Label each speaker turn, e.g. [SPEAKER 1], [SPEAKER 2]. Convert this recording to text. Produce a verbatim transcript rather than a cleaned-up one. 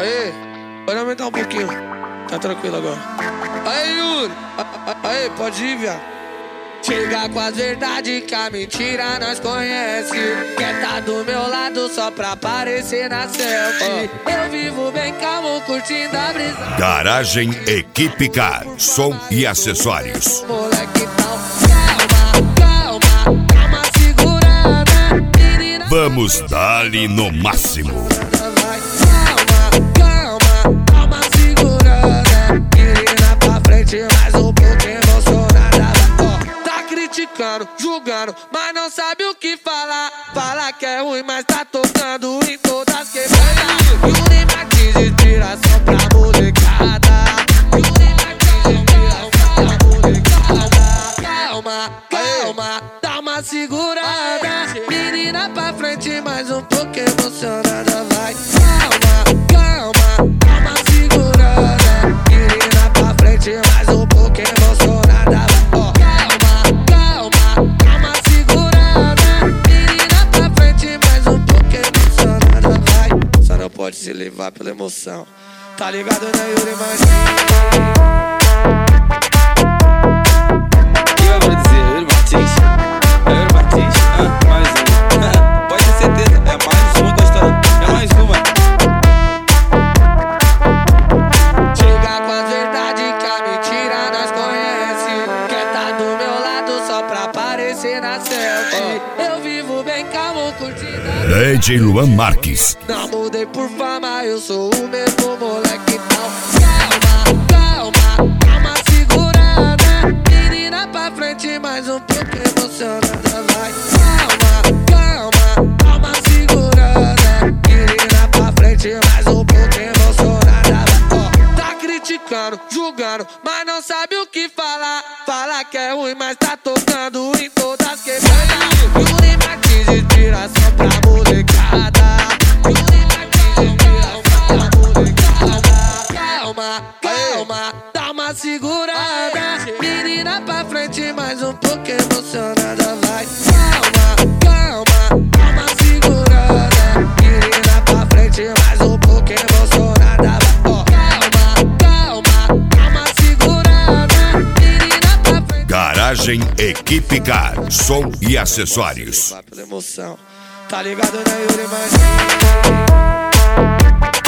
[SPEAKER 1] Aê, pode aumentar um pouquinho. Tá tranquilo agora. Aê, Yuri. Aê, pode ir, viado. Chega com as verdades que a mentira nós conhece. Quer tá do meu lado só pra aparecer na selfie. Oh. Eu vivo bem calmo, curtindo a brisa.
[SPEAKER 2] Garagem Equipe Car, som e acessórios.
[SPEAKER 1] Moleque tal, calma, calma, calma, segurada. Menina,
[SPEAKER 2] vamos dar-lhe no máximo.
[SPEAKER 1] Calma, calma, calma, segurada. Menina pra frente, mais um pouco emocionada. Criticando, julgando, mas não sabe o que falar. Fala que é ruim, mas tá tocando em todas quebradas. Yuri Martins, inspiração pra molecada. Yuri Martins, inspiração pra molecada. Calma, calma, dá uma segurada. Menina pra frente, mais um pouco emocionada. Vai, calma, calma, dá uma segurada. Menina pra frente, mais um pouco emocionada. Ó, pode se levar pela emoção. Tá ligado, né, Yuri Martins?
[SPEAKER 3] O que eu vou dizer? Yuri Martins? É Yuri Martins? Ah, mais um. Pode ter certeza, é mais uma gostando. É mais uma.
[SPEAKER 1] Chega com a verdade que a mentira nós conhece. Quer tá do meu lado só pra aparecer na selfie. Oh. Eu vivo bem calmo, curtindo.
[SPEAKER 2] D J Luan Marques.
[SPEAKER 1] Não mudei por fama, eu sou o mesmo moleque tal. Calma, calma, calma, segurada. Menina pra frente, mais um pouco emocionada. Vai, calma, calma, calma, segurada. Menina pra frente, mais um pouco emocionada. Ó, tá criticando, julgando, mas não sabe o que falar. Fala que é ruim, mas tá tocando em todas quebradas. Yuri Martins, inspiração pra molecada. Calma, calma, dá uma segurada. Menina pra frente, mais um pouco emocionada. Vai, calma, calma, dá uma segurada. Menina pra frente, mais um pouco emocionada. Ó, calma, calma, dá uma segurada. Menina pra frente.
[SPEAKER 2] Garagem Equipe Car, som e acessórios.
[SPEAKER 1] Pela emoção. Tá ligado, né, Yuri Martins?